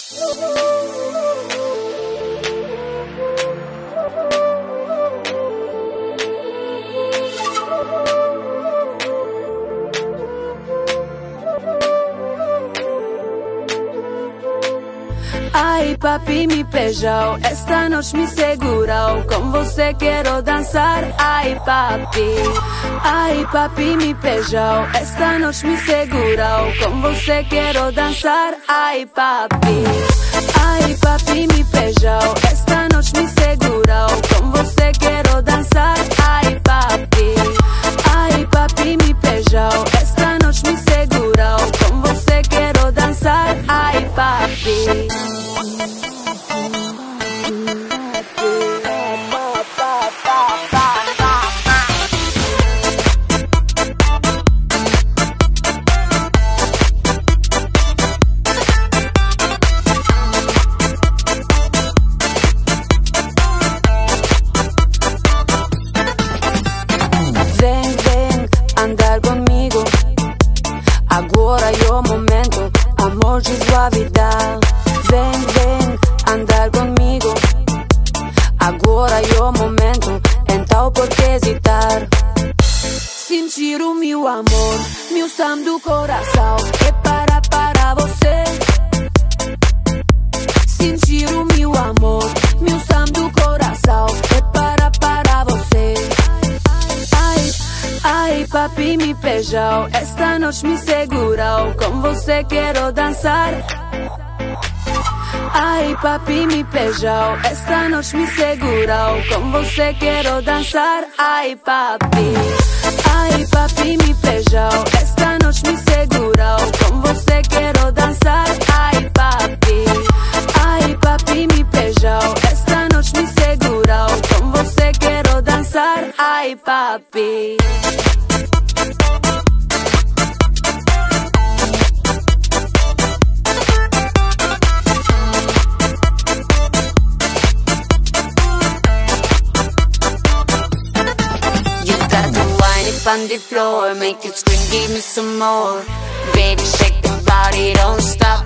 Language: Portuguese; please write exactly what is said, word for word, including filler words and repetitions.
Ai papi me beijou, esta noite me segurou, com você quero dançar. Ai papi, ai papi me beijou, esta noite me segurou, com você quero dançar. Ai papi, ai papi me beijou, esta noite me segurou, com você quero dançar. Ai papi, ai papi me beijou, esta noite me segurou, com você quero dançar. Ai papi. Vem, vem andar comigo, agora é o momento, amor de suavidade. Vem, vem andar comigo, agora é o momento, então por que hesitar? Sentir o meu amor, meu sangue do coração, é para, para você. Sentir o meu amor, meu sangue do coração, é para, para você. Ai, ai papi me beijou, esta noite me segurou, com você quero dançar. Ai papi me beijou, esta noite me segurou, com você quero dançar. Ai papi, ai papi me beijou, esta noite me segurou, com você quero dançar. Ai papi, ai papi me beijou, esta noite me segurou, com você quero dançar. Ai papi. On the floor, make it scream, give me some more. Baby, shake the body, don't stop.